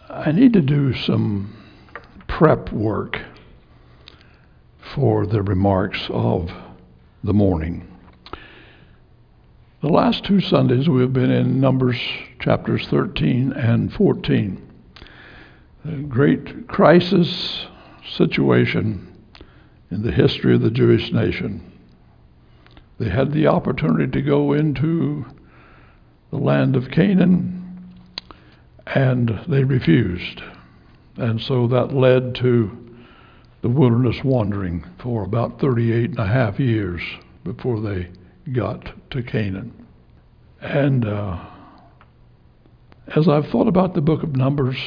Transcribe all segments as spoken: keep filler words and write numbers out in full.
I need to do some prep work for the remarks of the morning. The last two Sundays we've been in Numbers chapters thirteen and fourteen. A great crisis situation in the history of the Jewish nation. They had the opportunity to go into the land of Canaan, and they refused. And so that led to the wilderness wandering for about thirty-eight and a half years before they got to Canaan. And uh, as I've thought about the book of Numbers,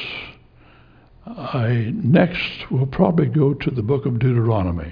I next will probably go to the book of Deuteronomy.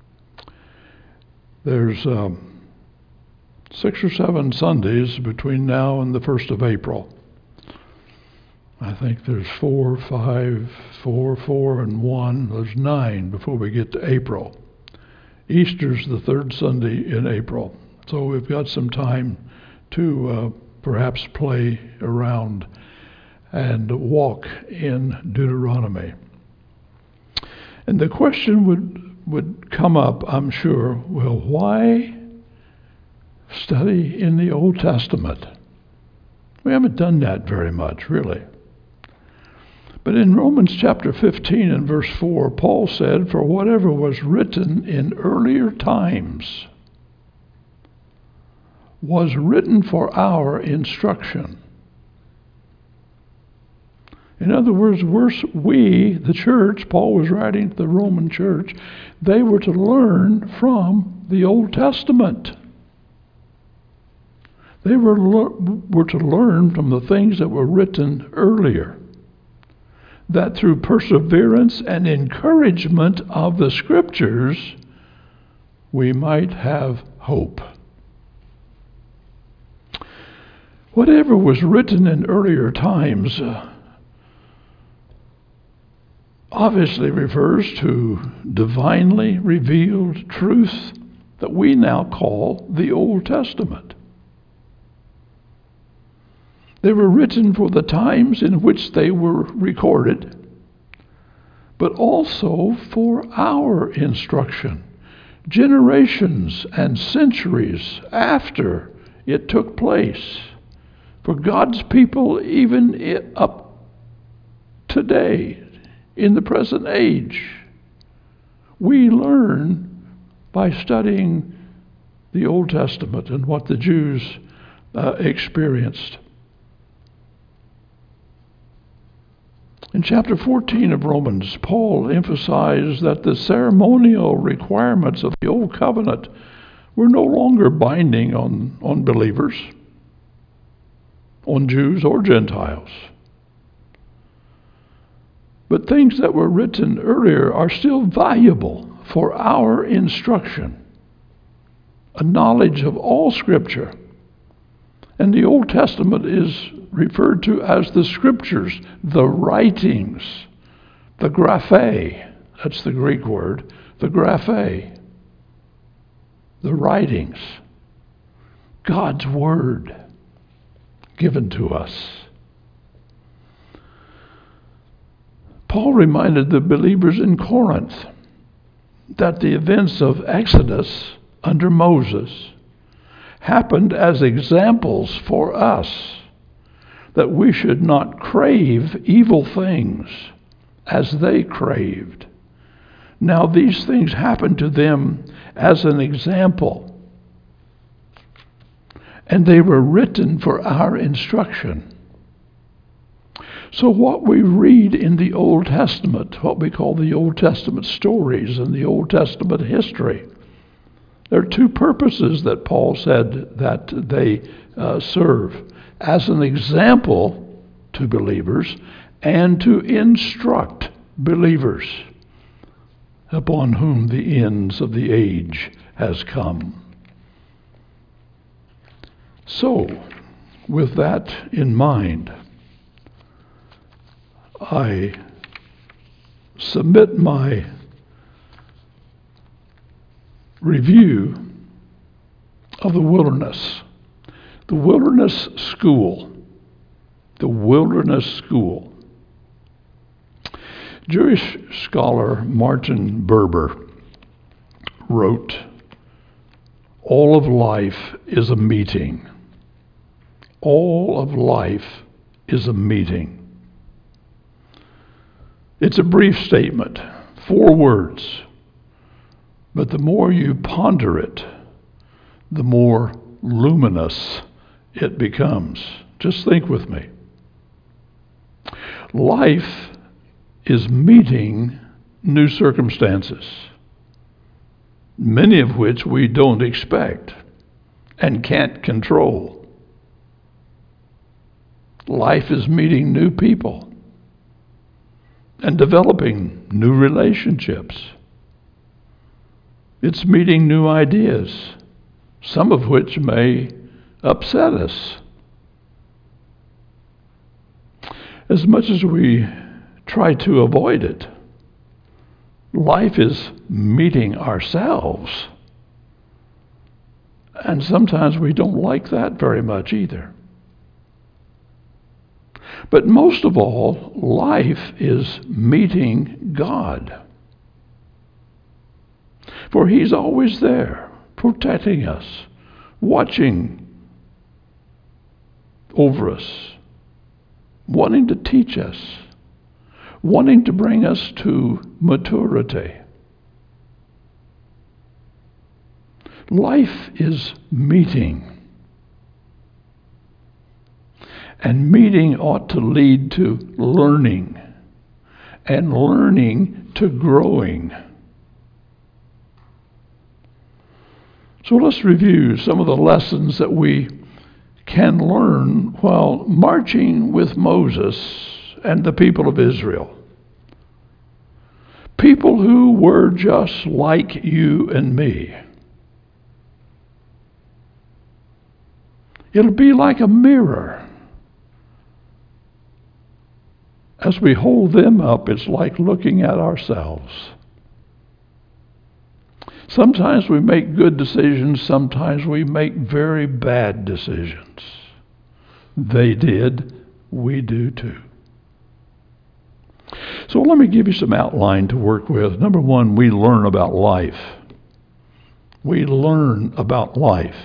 There's um, six or seven Sundays between now and the first of April. I think there's four, five, four, four, and one. There's nine before we get to April. Easter's the third Sunday in April. So we've got some time to uh, perhaps play around and walk in Deuteronomy. And the question would, would come up, I'm sure, well, why study in the Old Testament? We haven't done that very much, really. But in Romans chapter fifteen and verse four, Paul said, "For whatever was written in earlier times was written for our instruction." In other words, we're, we, the church, Paul was writing to the Roman church, they were to learn from the Old Testament. They were, were to learn from the things that were written earlier, that through perseverance and encouragement of the Scriptures, we might have hope. Whatever was written in earlier times uh, obviously refers to divinely revealed truth that we now call the Old Testament. They were written for the times in which they were recorded, but also for our instruction, generations and centuries after it took place, for God's people even up today, in the present age. We learn by studying the Old Testament and what the Jews uh, experienced. In chapter fourteen of Romans, Paul emphasized that the ceremonial requirements of the Old Covenant were no longer binding on, on believers, on Jews or Gentiles. But things that were written earlier are still valuable for our instruction, a knowledge of all Scripture. And the Old Testament is referred to as the Scriptures, the writings, the graphe, that's the Greek word, the graphe, the writings, God's Word given to us. Paul reminded the believers in Corinth that the events of Exodus under Moses happened as examples for us, that we should not crave evil things as they craved. Now these things happened to them as an example, and they were written for our instruction. So what we read in the Old Testament, what we call the Old Testament stories and the Old Testament history, there are two purposes that Paul said that they uh, serve: as an example to believers and to instruct believers upon whom the ends of the age has come. So, with that in mind, I submit my review of the wilderness, the wilderness school, the wilderness school. Jewish scholar Martin Buber wrote, "All of life is a meeting. All of life is a meeting." It's a brief statement, four words, but the more you ponder it, the more luminous it becomes. Just think with me. Life is meeting new circumstances, many of which we don't expect and can't control. Life is meeting new people and developing new relationships. It's meeting new ideas, some of which may upset us. As much as we try to avoid it, life is meeting ourselves. And sometimes we don't like that very much either. But most of all, life is meeting God. For He's always there, protecting us, watching over us, wanting to teach us, wanting to bring us to maturity. Life is meeting. And meeting ought to lead to learning, and learning to growing. So let's review some of the lessons that we can learn while marching with Moses and the people of Israel. People who were just like you and me. It'll be like a mirror. As we hold them up, it's like looking at ourselves. Sometimes we make good decisions, sometimes we make very bad decisions. They did, we do too. So let me give you some outline to work with. Number one, we learn about life. We learn about life.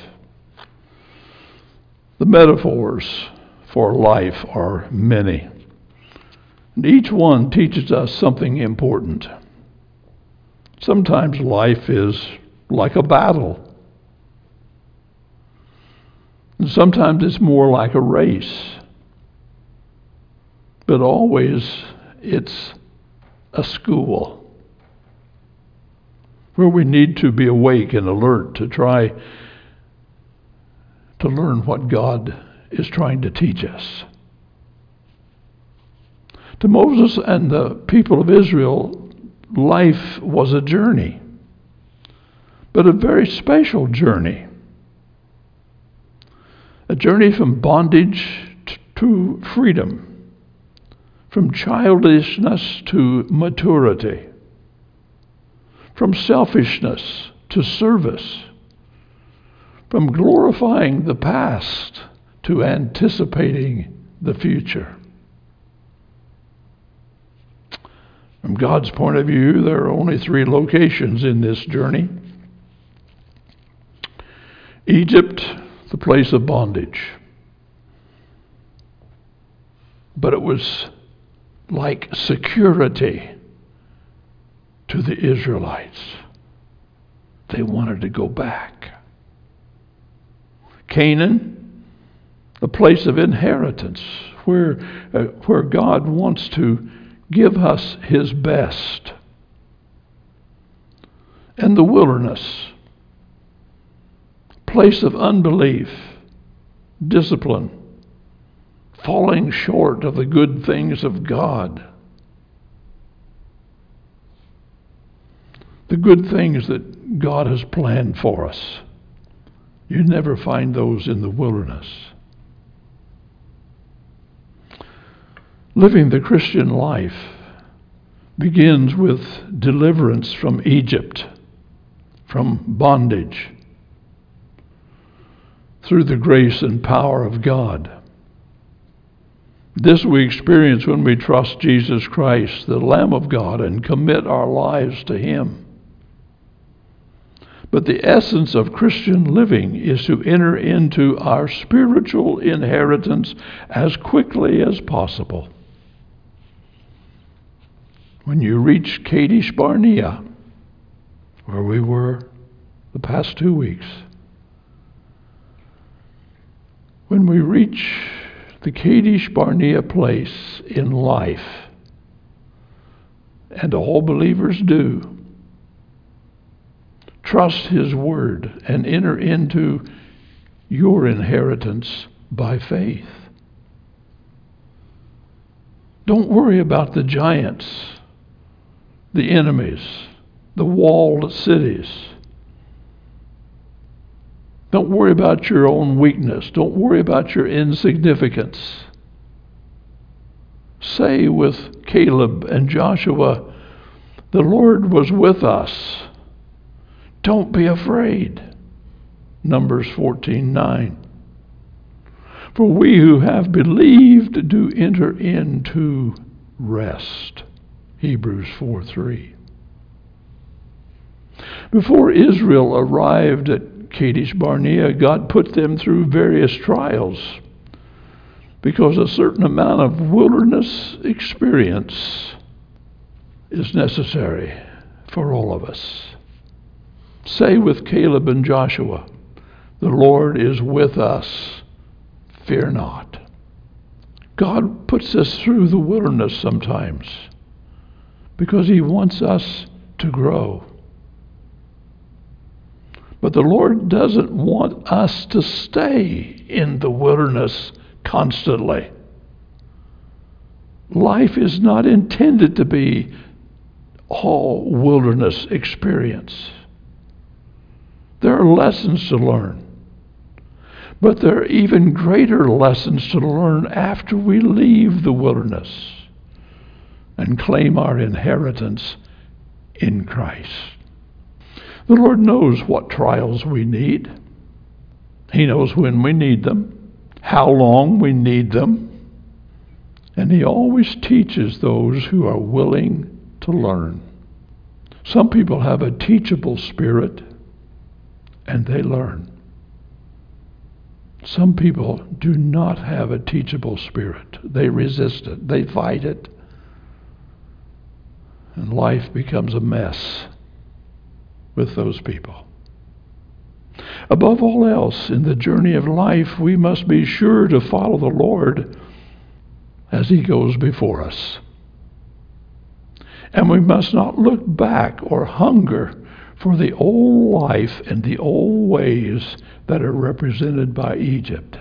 The metaphors for life are many. And each one teaches us something important. Sometimes life is like a battle. And sometimes it's more like a race. But always it's a school where we need to be awake and alert to try to learn what God is trying to teach us. To Moses and the people of Israel, life was a journey, but a very special journey. A journey from bondage to freedom, from childishness to maturity, from selfishness to service, from glorifying the past to anticipating the future. From God's point of view, there are only three locations in this journey. Egypt, the place of bondage. But it was like security to the Israelites. They wanted to go back. Canaan, the place of inheritance, where, uh, where God wants to give us His best. And the wilderness, place of unbelief, discipline, falling short of the good things of God. The good things that God has planned for us. You never find those in the wilderness. Living the Christian life begins with deliverance from Egypt, from bondage, through the grace and power of God. This we experience when we trust Jesus Christ, the Lamb of God, and commit our lives to Him. But the essence of Christian living is to enter into our spiritual inheritance as quickly as possible. When you reach Kadesh Barnea, where we were the past two weeks, when we reach the Kadesh Barnea place in life, and all believers do, trust His word and enter into your inheritance by faith. Don't worry about the giants, the enemies, the walled cities. Don't worry about your own weakness. Don't worry about your insignificance. Say with Caleb and Joshua, the Lord was with us. Don't be afraid. Numbers fourteen nine. For we who have believed do enter into rest. Hebrews four three. Before Israel arrived at Kadesh Barnea, God put them through various trials because a certain amount of wilderness experience is necessary for all of us. Say with Caleb and Joshua, the Lord is with us, fear not. God puts us through the wilderness sometimes because He wants us to grow. But the Lord doesn't want us to stay in the wilderness constantly. Life is not intended to be all wilderness experience. There are lessons to learn, but there are even greater lessons to learn after we leave the wilderness and claim our inheritance in Christ. The Lord knows what trials we need. He knows when we need them, how long we need them, and He always teaches those who are willing to learn. Some people have a teachable spirit, and they learn. Some people do not have a teachable spirit. They resist it. They fight it. And life becomes a mess with those people. Above all else, in the journey of life, we must be sure to follow the Lord as He goes before us. And we must not look back or hunger for the old life and the old ways that are represented by Egypt.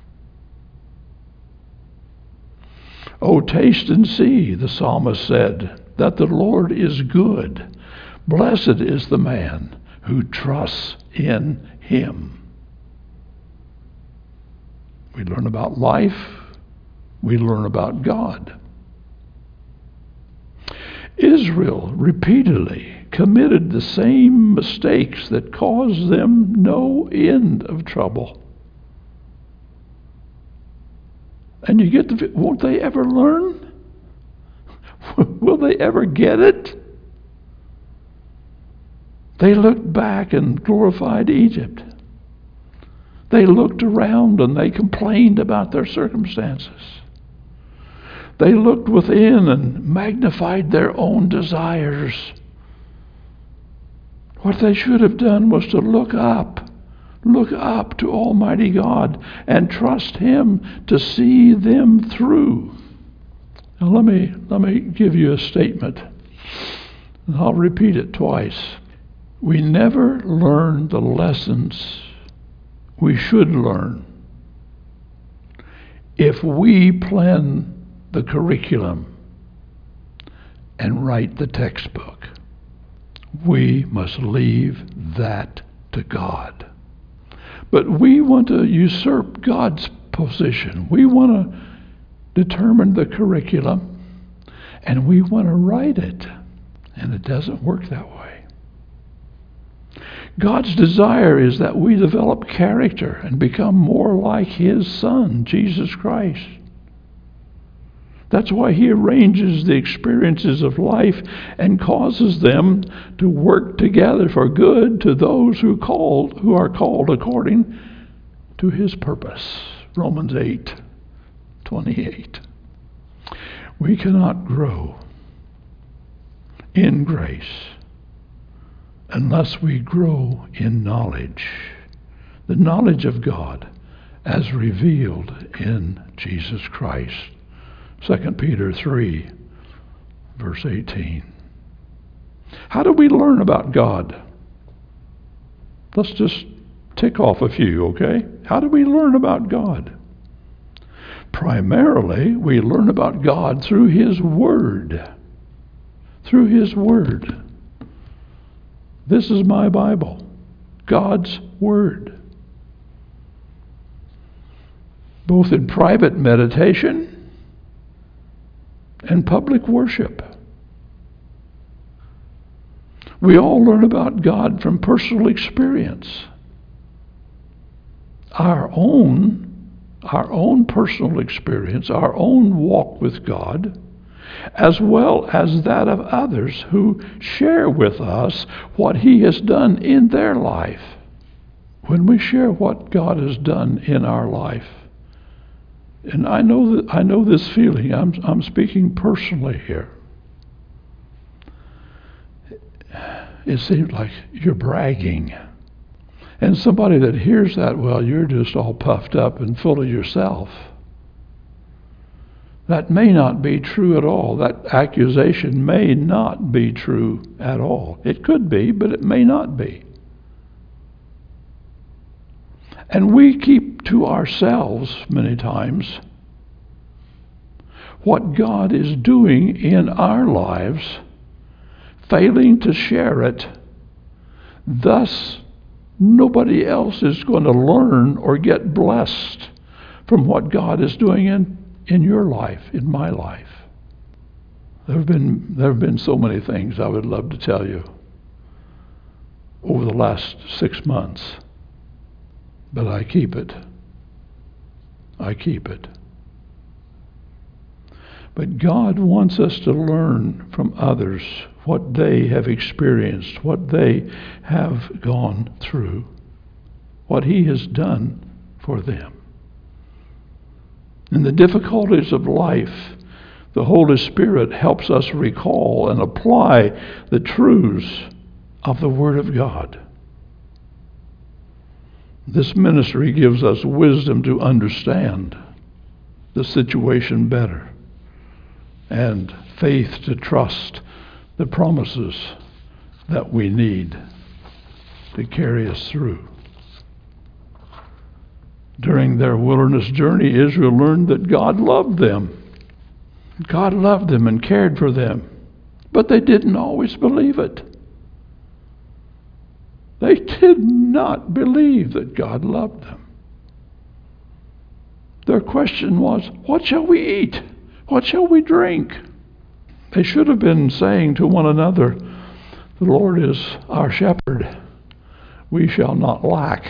"Oh, taste and see," the psalmist said, "that the Lord is good. Blessed is the man who trusts in Him." We learn about life. We learn about God. Israel repeatedly committed the same mistakes that caused them no end of trouble. And you get the, won't they ever learn? Will they ever get it? They looked back and glorified Egypt. They looked around and they complained about their circumstances. They looked within and magnified their own desires. What they should have done was to look up, look up to Almighty God and trust Him to see them through. Now let me let me give you a statement, and I'll repeat it twice. We never learn the lessons we should learn if we plan the curriculum and write the textbook. We must leave that to God. But we want to usurp God's position. We want to determine the curriculum, and we want to write it. And it doesn't work that way. God's desire is that we develop character and become more like His Son, Jesus Christ. That's why he arranges the experiences of life and causes them to work together for good to those who called who are called according to his purpose. Romans eight twenty-eight. We cannot grow in grace unless we grow in knowledge, the knowledge of God as revealed in Jesus Christ. Second Peter three, verse eighteen. How do we learn about God? Let's just tick off a few, okay? How do we learn about God? Primarily, we learn about God through his Word. Through his Word. This is my Bible, God's Word. Both in private meditation and public worship. We all learn about God from personal experience. Our own, our own personal experience, our own walk with God, as well as that of others who share with us what he has done in their life. When we share what God has done in our life, and I know that I know this feeling. I'm I'm speaking personally here. It seems like you're bragging. And somebody that hears that, well, you're just all puffed up and full of yourself. That may not be true at all. That accusation may not be true at all. It could be, but it may not be. And we keep to ourselves many times what God is doing in our lives, failing to share it. Thus, nobody else is going to learn or get blessed from what God is doing in, in your life, in my life. There have been there have been so many things I would love to tell you over the last six months. But I keep it. I keep it. But God wants us to learn from others what they have experienced, what they have gone through, what he has done for them. In the difficulties of life, the Holy Spirit helps us recall and apply the truths of the Word of God. This ministry gives us wisdom to understand the situation better and faith to trust the promises that we need to carry us through. During their wilderness journey, Israel learned that God loved them. God loved them and cared for them, but they didn't always believe it. They did not believe that God loved them. Their question was, what shall we eat? What shall we drink? They should have been saying to one another, the Lord is our shepherd. We shall not lack.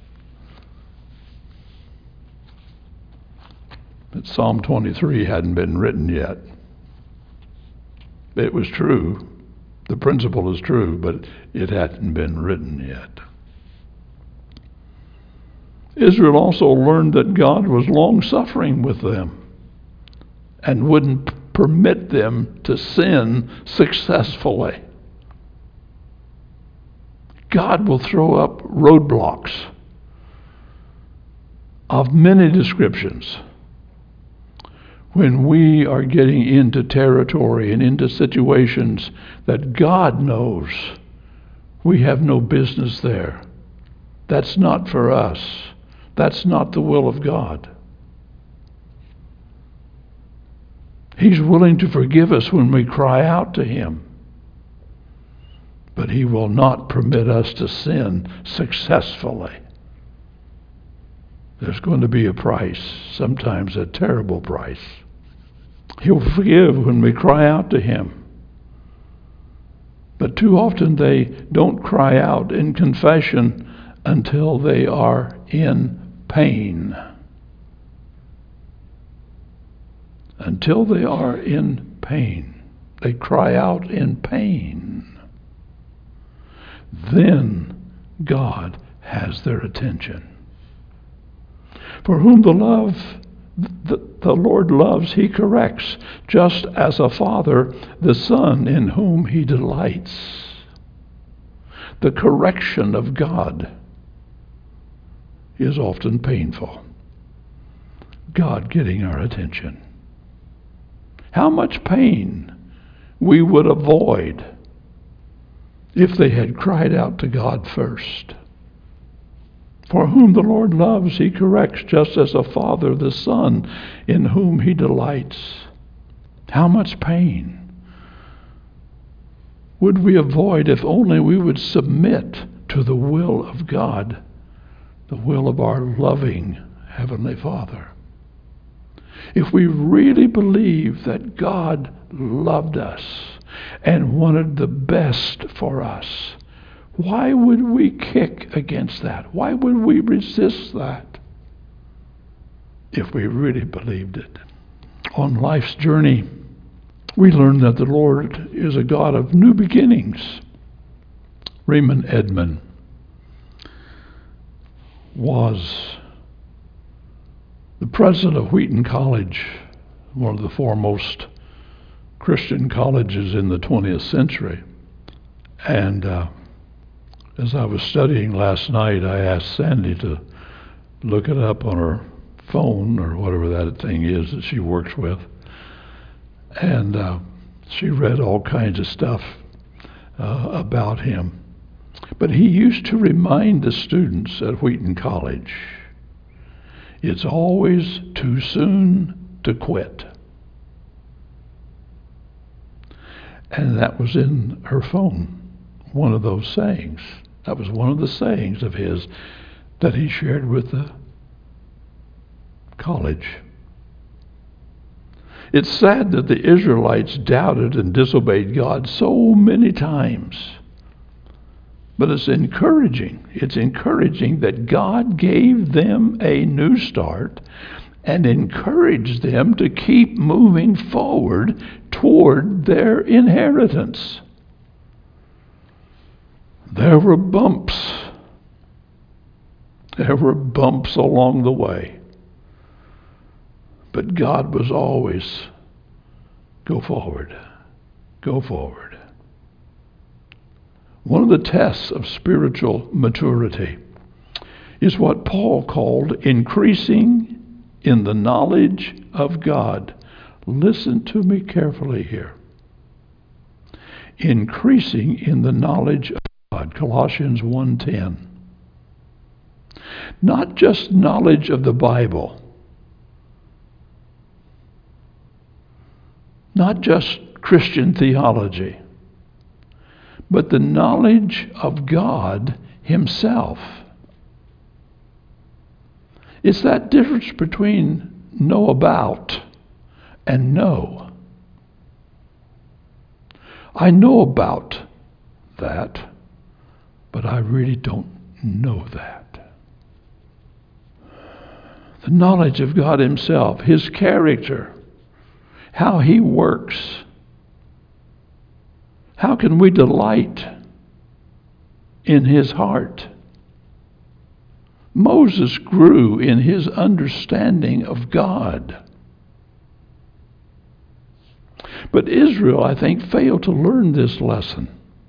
But Psalm twenty-three hadn't been written yet. It was true. The principle is true, but it hadn't been written yet. Israel also learned that God was long-suffering with them and wouldn't permit them to sin successfully. God will throw up roadblocks of many descriptions when we are getting into territory and into situations that God knows we have no business there. That's not for us. That's not the will of God. He's willing to forgive us when we cry out to him, but he will not permit us to sin successfully. There's going to be a price, sometimes a terrible price. He'll forgive when we cry out to him. But too often they don't cry out in confession until they are in pain. until they are in pain. They cry out in pain. Then God has their attention. For whom the love the, the Lord loves, he corrects, just as a father the son in whom he delights. The correction of God is often painful. God getting our attention. How much pain we would avoid if they had cried out to God first. For whom the Lord loves, he corrects, just as a father the son in whom he delights. How much pain would we avoid if only we would submit to the will of God, the will of our loving Heavenly Father? If we really believe that God loved us and wanted the best for us, why would we kick against that? Why would we resist that if we really believed it? On life's journey, we learn that the Lord is a God of new beginnings. Raymond Edman was the president of Wheaton College, one of the foremost Christian colleges in the twentieth century. And uh, as I was studying last night, I asked Sandy to look it up on her phone or whatever that thing is that she works with. And uh, she read all kinds of stuff uh, about him. But he used to remind the students at Wheaton College, it's always too soon to quit. And that was in her phone, one of those sayings. That was one of the sayings of his that he shared with the college. It's sad that the Israelites doubted and disobeyed God so many times. But it's encouraging. It's encouraging that God gave them a new start and encouraged them to keep moving forward toward their inheritance. There were bumps. There were bumps along the way. But God was always, go forward, go forward. One of the tests of spiritual maturity is what Paul called increasing in the knowledge of God. Listen to me carefully here. Increasing in the knowledge of God, Colossians one ten. Not just knowledge of the Bible, not just Christian theology, but the knowledge of God himself. It's that difference between know about and know. I know about that, but I really don't know that. The knowledge of God himself, his character, how he works. How can we delight in his heart? Moses grew in his understanding of God. But Israel, I think, failed to learn this lesson.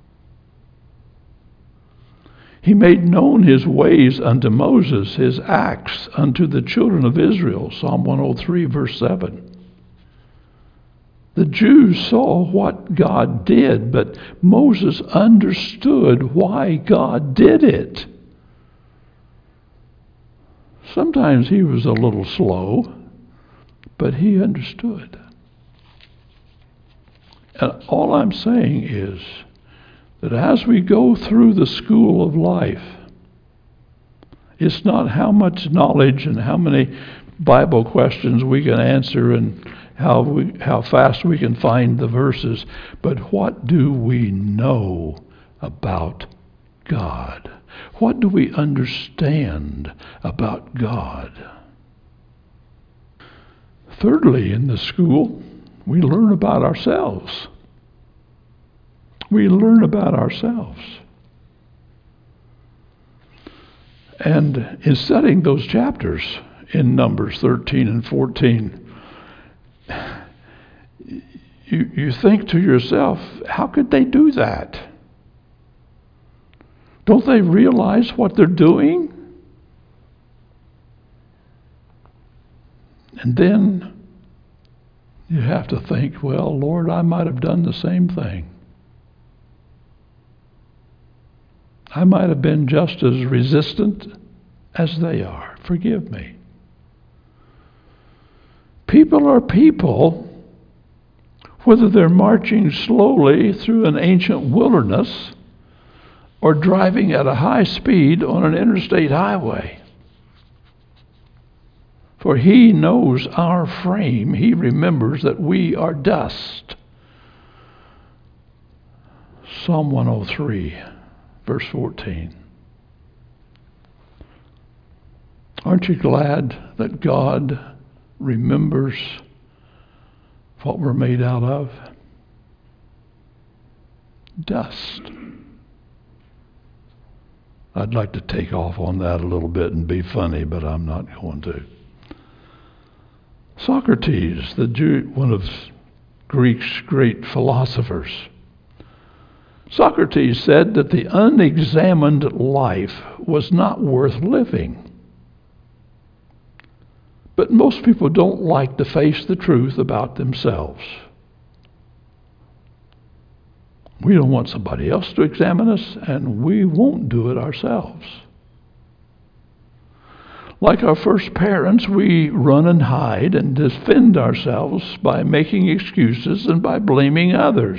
He made known his ways unto Moses, his acts unto the children of Israel, Psalm one oh three, verse seven. The Jews saw what God did, but Moses understood why God did it. Sometimes he was a little slow, but he understood. And all I'm saying is that as we go through the school of life, it's not how much knowledge and how many Bible questions we can answer and how we, how fast we can find the verses, but what do we know about God? What do we understand about God? Thirdly, in the school, we learn about ourselves. We learn about ourselves. And in studying those chapters in Numbers thirteen and fourteen, you, you think to yourself, how could they do that? Don't they realize what they're doing? And then you have to think, well, Lord, I might have done the same thing. I might have been just as resistant as they are. Forgive me. People are people, whether they're marching slowly through an ancient wilderness or driving at a high speed on an interstate highway. For he knows our frame. He remembers that we are dust. Psalm one oh three, verse fourteen. Aren't you glad that God remembers what we're made out of? Dust. I'd like to take off on that a little bit and be funny, but I'm not going to. Socrates, the Jew, one of Greek's great philosophers, Socrates said that the unexamined life was not worth living. But most people don't like to face the truth about themselves. We don't want somebody else to examine us, and we won't do it ourselves. Like our first parents, we run and hide and defend ourselves by making excuses and by blaming others.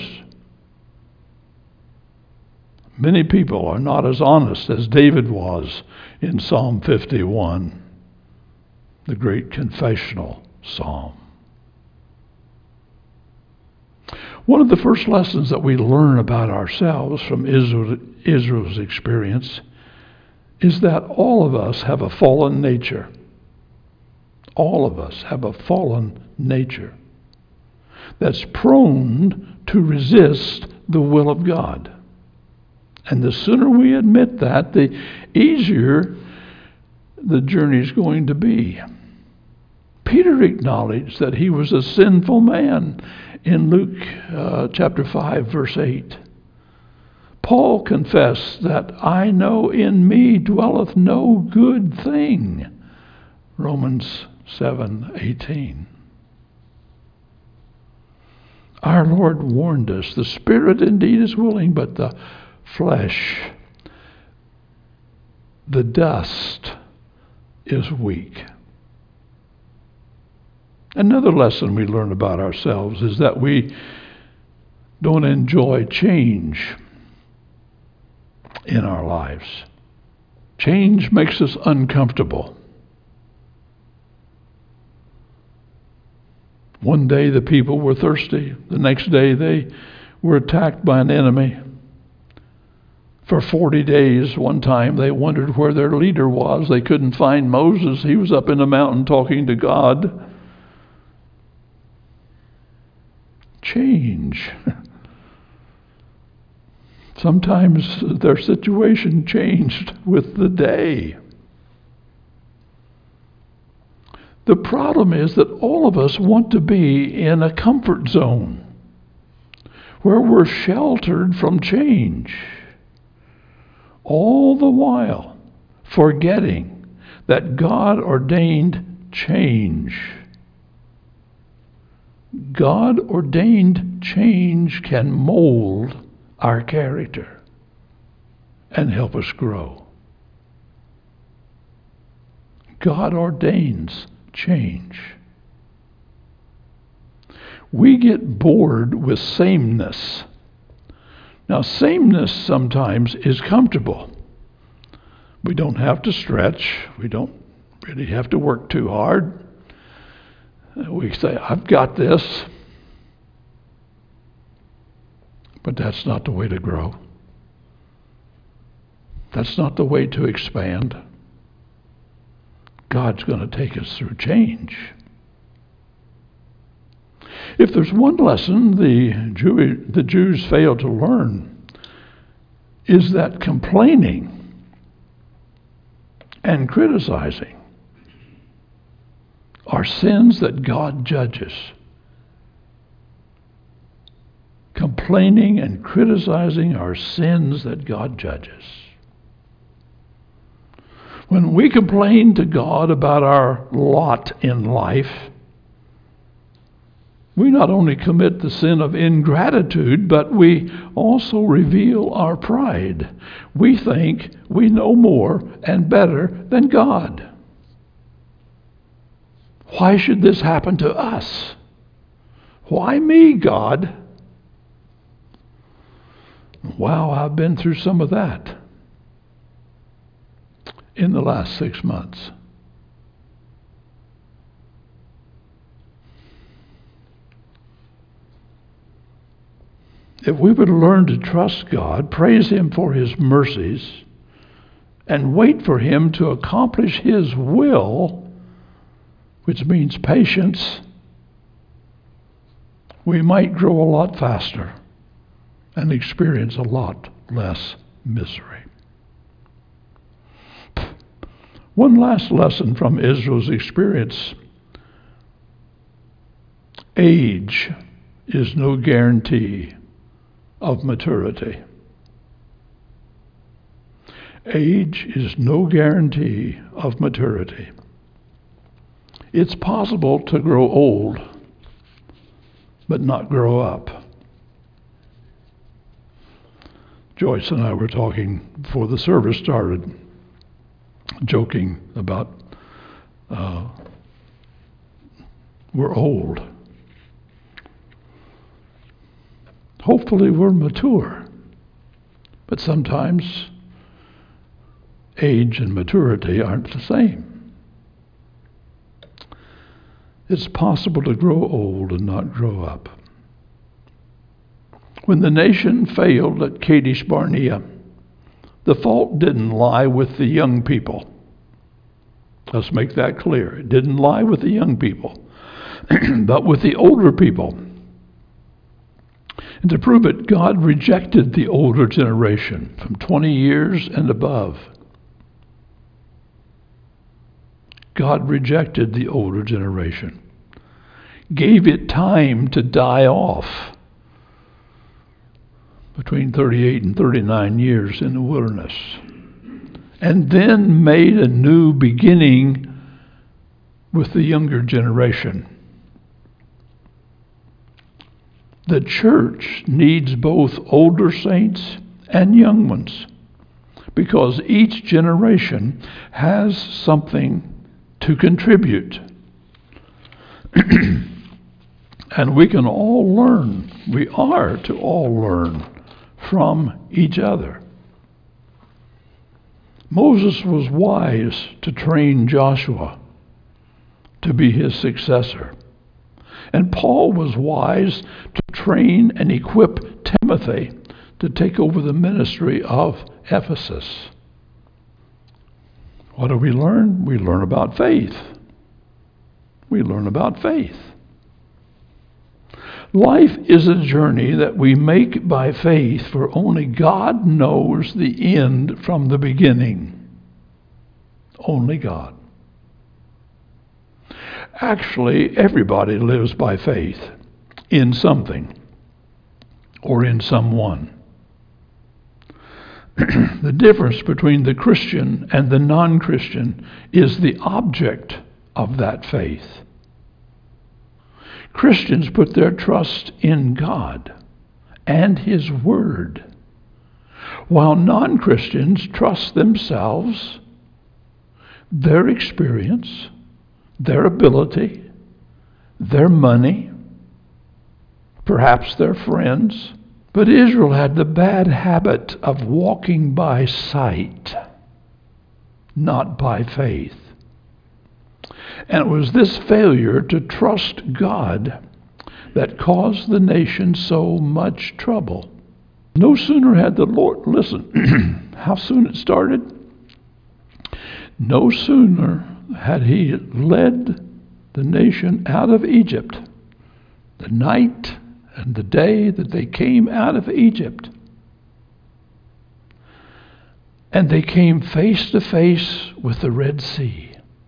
Many people are not as honest as David was in Psalm fifty-one, the great confessional psalm. One of the first lessons that we learn about ourselves from Israel, Israel's experience is that all of us have a fallen nature. All of us have a fallen nature that's prone to resist the will of God. And the sooner we admit that, the easier the journey is going to be. Peter acknowledged that he was a sinful man in Luke uh, chapter five, verse eight. Paul confessed that I know in me dwelleth no good thing. Romans seven eighteen. Our Lord warned us, the spirit indeed is willing, but the flesh, the dust, is weak. Another lesson we learn about ourselves is that we don't enjoy change in our lives. Change makes us uncomfortable. One day the people were thirsty. The next day they were attacked by an enemy. For forty days, one time, they wondered where their leader was. They couldn't find Moses. He was up in the mountain talking to God. Change. Sometimes their situation changed with the day. The problem is that all of us want to be in a comfort zone where we're sheltered from change, all the while forgetting that God ordained change. God ordained change can mold our character and help us grow. God ordains change. We get bored with sameness. Now, sameness sometimes is comfortable. We don't have to stretch. We don't really have to work too hard. We say, I've got this. But that's not the way to grow. That's not the way to expand. God's going to take us through change. If there's one lesson the, Jew, the Jews failed to learn, is that complaining and criticizing are sins that God judges. Complaining and criticizing are sins that God judges. When we complain to God about our lot in life, we not only commit the sin of ingratitude, but we also reveal our pride. We think we know more and better than God. Why should this happen to us? Why me, God? Wow, I've been through some of that in the last six months. If we would learn to trust God, praise Him for His mercies, and wait for Him to accomplish His will, which means patience, we might grow a lot faster and experience a lot less misery. One last lesson from Israel's experience. Age is no guarantee of maturity. Age is no guarantee of maturity. It's possible to grow old, but not grow up. Joyce and I were talking before the service started, joking about uh, we're old. Hopefully we're mature, but sometimes age and maturity aren't the same. It's possible to grow old and not grow up. When the nation failed at Kadesh Barnea, the fault didn't lie with the young people. Let's make that clear. It didn't lie with the young people, but with the older people. And to prove it, God rejected the older generation from twenty years and above. God rejected the older generation, gave it time to die off between thirty-eight and thirty-nine years in the wilderness, and then made a new beginning with the younger generation. The church needs both older saints and young ones, because each generation has something to contribute. And we can all learn, we are to all learn from each other. Moses was wise to train Joshua to be his successor. And Paul was wise to train and equip Timothy to take over the ministry of Ephesus. What do we learn? We learn about faith. We learn about faith. Life is a journey that we make by faith, for only God knows the end from the beginning. Only God. Actually, everybody lives by faith in something or in someone. The difference between the Christian and the non-Christian is the object of that faith. Christians put their trust in God and His Word, while non-Christians trust themselves, their experience, their ability, their money, perhaps their friends. But Israel had the bad habit of walking by sight, not by faith. And it was this failure to trust God that caused the nation so much trouble. No sooner had the Lord, listen, how soon it started? No sooner had He led the nation out of Egypt the night and the day that they came out of Egypt. And they came face to face with the Red Sea.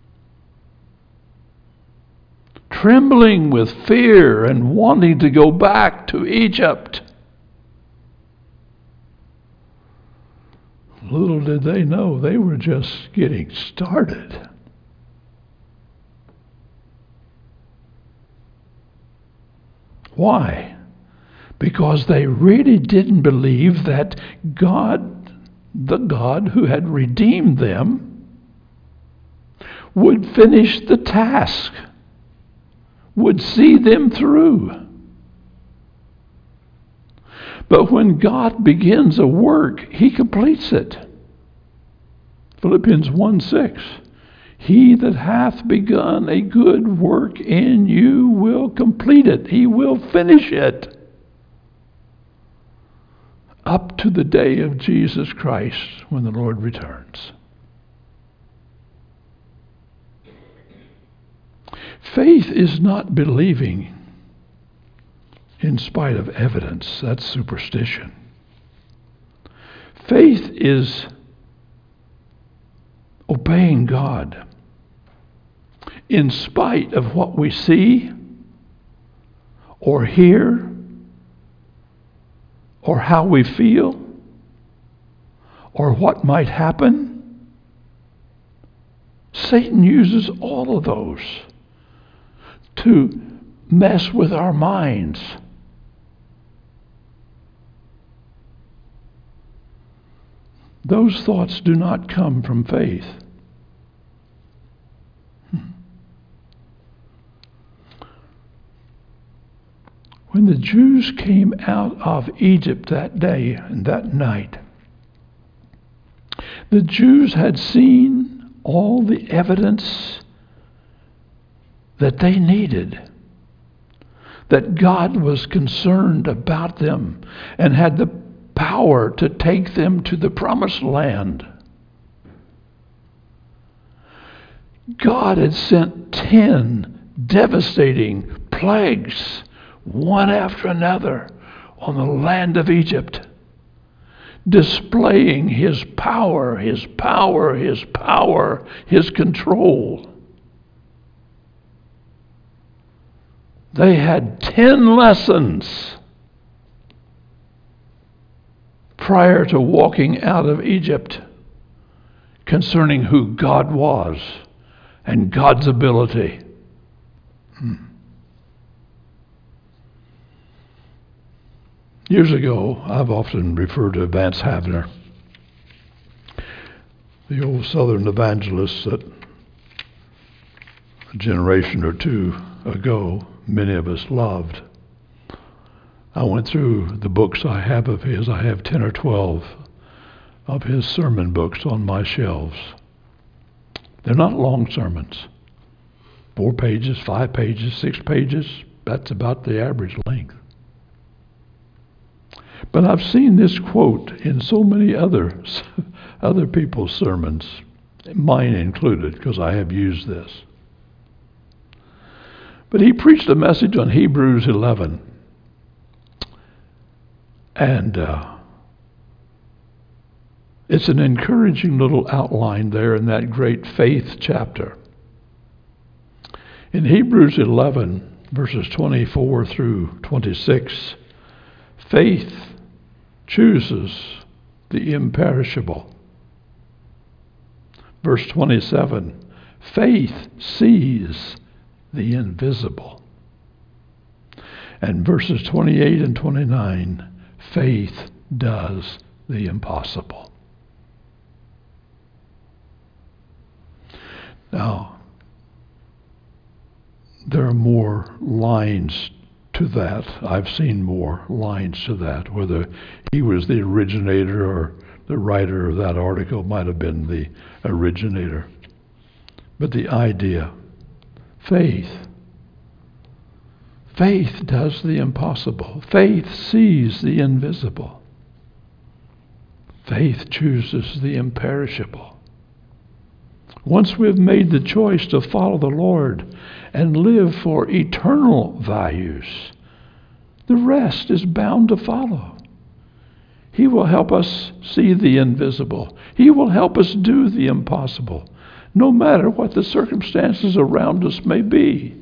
Trembling with fear and wanting to go back to Egypt. Little did they know they were just getting started. Why? Because they really didn't believe that God, the God who had redeemed them, would finish the task, would see them through. But when God begins a work, He completes it. Philippians one six. He that hath begun a good work in you will complete it. He will finish it. Up to the day of Jesus Christ when the Lord returns. Faith is not believing in spite of evidence. That's superstition. Faith is obeying God in spite of what we see or hear or how we feel or what might happen. Satan uses all of those to mess with our minds. Those thoughts do not come from faith. Hmm. When the Jews came out of Egypt that day and that night, the Jews had seen all the evidence that they needed, that God was concerned about them and had the power to take them to the promised land. God had sent ten devastating plagues, one after another, on the land of Egypt, displaying His power, His power, His power, His control. They had ten lessons prior to walking out of Egypt concerning who God was and God's ability. Hmm. Years ago, I've often referred to Vance Havner, the old Southern evangelist that a generation or two ago many of us loved. I went through the books I have of his. I have ten or twelve of his sermon books on my shelves. They're not long sermons. Four pages, five pages, six pages. That's about the average length. But I've seen this quote in so many other, other people's sermons, mine included, because I have used this. But he preached a message on Hebrews eleven. And uh, it's an encouraging little outline there in that great faith chapter. In Hebrews eleven, verses twenty-four through twenty-six, faith chooses the imperishable. Verse twenty-seven, faith sees the invisible. And verses twenty-eight and twenty-nine, faith does the impossible. Now, there are more lines to that. I've seen more lines to that. Whether he was the originator or the writer of that article might have been the originator. But the idea, faith, faith does the impossible. Faith sees the invisible. Faith chooses the imperishable. Once we've made the choice to follow the Lord and live for eternal values, The rest is bound to follow. He will help us see the invisible. He will help us do the impossible, no matter what the circumstances around us may be.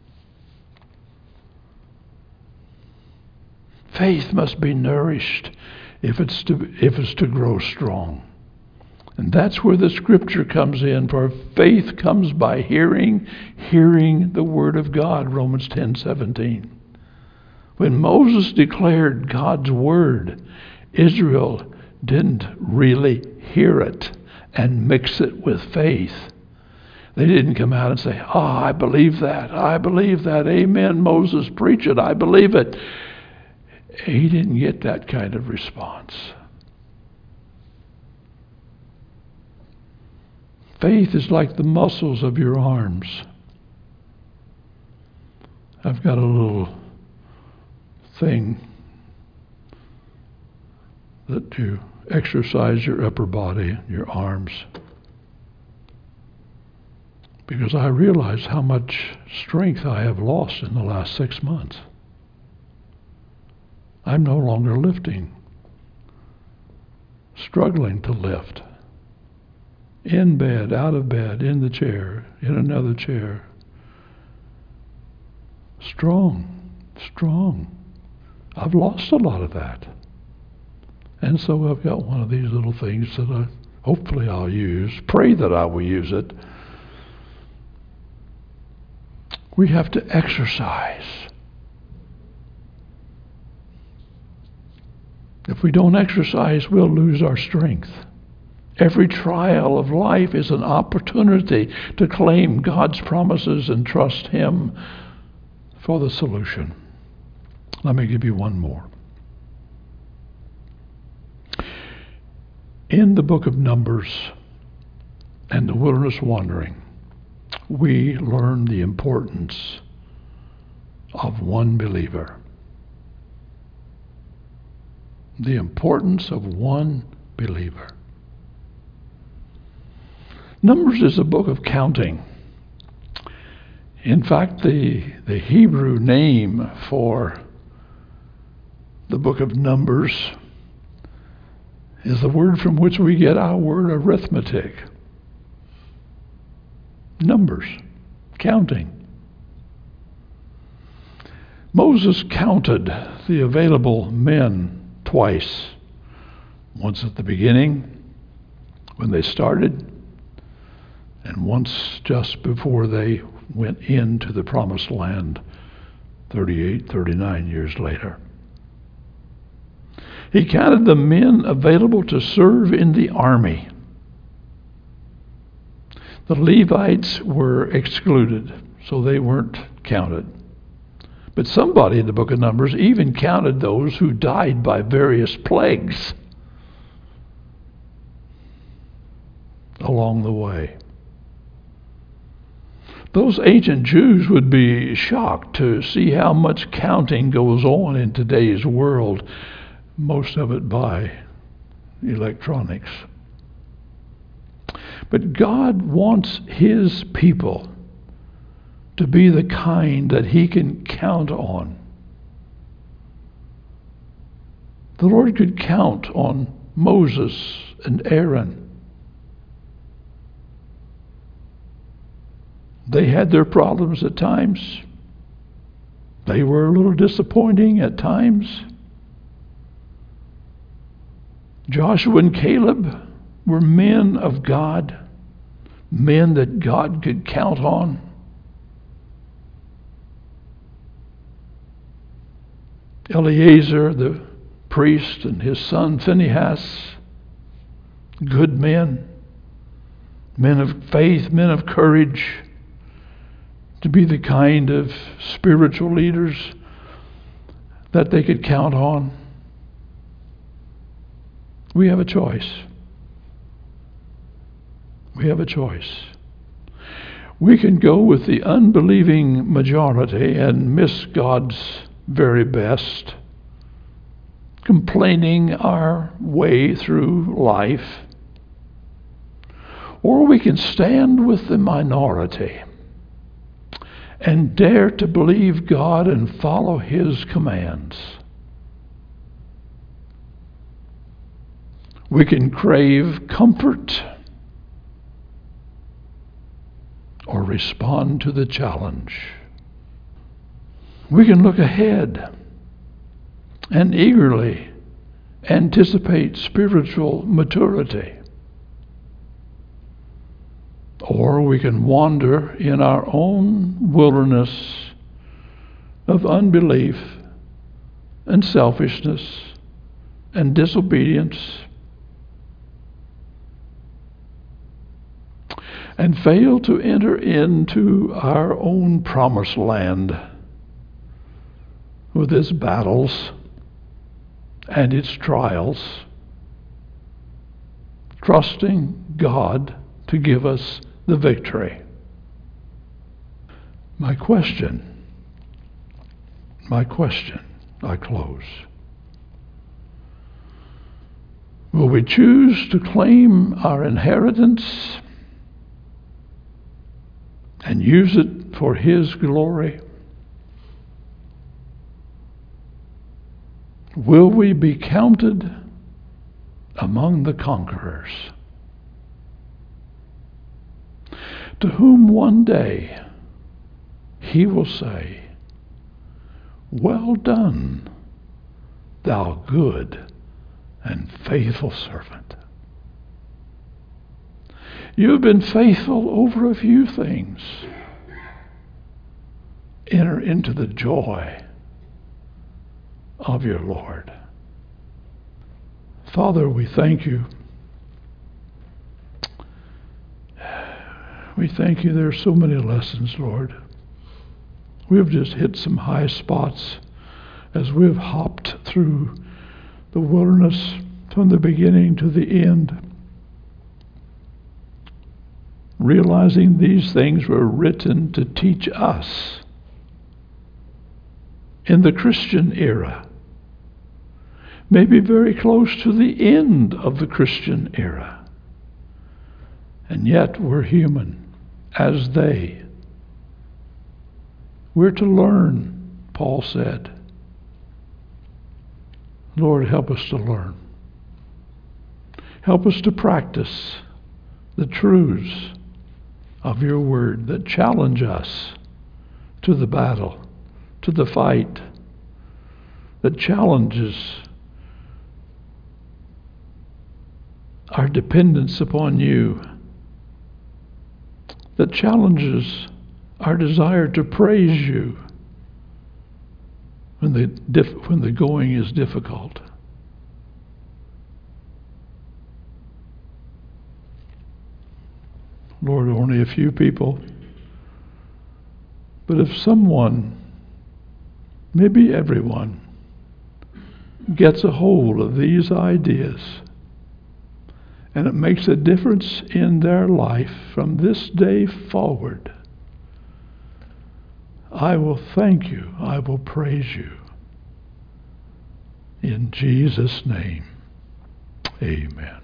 Faith must be nourished if it's to, if it's to grow strong. And that's where the scripture comes in, for faith comes by hearing, hearing the word of God, Romans ten seventeen. When Moses declared God's word, Israel didn't really hear it and mix it with faith. They didn't come out and say, oh, I believe that, I believe that, amen, Moses, preach it, I believe it. He didn't get that kind of response. Faith is like the muscles of your arms. I've got a little thing that you exercise your upper body, your arms, because I realize how much strength I have lost in the last six months. I'm no longer lifting, struggling to lift. In bed, out of bed, in the chair, in another chair. Strong, strong. I've lost a lot of that. And so I've got one of these little things that I hopefully I'll use. Pray that I will use it. We have to exercise. If we don't exercise, we'll lose our strength. Every trial of life is an opportunity to claim God's promises and trust Him for the solution. Let me give you one more. In the book of Numbers and the wilderness wandering, we learn the importance of one believer. The importance of one believer. Numbers is a book of counting. In fact, the, the Hebrew name for the book of Numbers is the word from which we get our word arithmetic. Numbers, counting. Moses counted the available men twice. Once at the beginning, when they started, and once just before they went into the promised land thirty-eight, thirty-nine years later. He counted the men available to serve in the army. The Levites were excluded, so they weren't counted. But somebody in the book of Numbers even counted those who died by various plagues along the way. Those ancient Jews would be shocked to see how much counting goes on in today's world, most of it by electronics. But God wants His people to be the kind that He can count on. The Lord could count on Moses and Aaron. They had their problems at times. They were a little disappointing at times. Joshua and Caleb were men of God, men that God could count on. Eleazar, the priest, and his son Phinehas, good men, men of faith, men of courage, to be the kind of spiritual leaders that they could count on. We have a choice. We have a choice. We can go with the unbelieving majority and miss God's very best, complaining our way through life. Or we can stand with the minority and dare to believe God and follow His commands. We can crave comfort or respond to the challenge. We can look ahead and eagerly anticipate spiritual maturity. Or we can wander in our own wilderness of unbelief and selfishness and disobedience and fail to enter into our own promised land with its battles and its trials, trusting God to give us the victory. My question, my question, I close. Will we choose to claim our inheritance and use it for His glory? Will we be counted among the conquerors, to whom one day He will say, "Well done, thou good and faithful servant. You have been faithful over a few things. Enter into the joy of your Lord." Father, we thank you. We thank you. There are so many lessons, Lord. We have just hit some high spots as we have hopped through the wilderness from the beginning to the end, realizing these things were written to teach us in the Christian era, maybe very close to the end of the Christian era. And yet we're human as they. We're to learn, Paul said. Lord, help us to learn. Help us to practice the truths of your word that challenge us to the battle, to the fight, that challenges our dependence upon you, that challenges our desire to praise you when the, diff- when the going is difficult. Lord, only a few people, but if someone, maybe everyone, gets a hold of these ideas and it makes a difference in their life from this day forward, I will thank you. I will praise you. In Jesus' name, amen.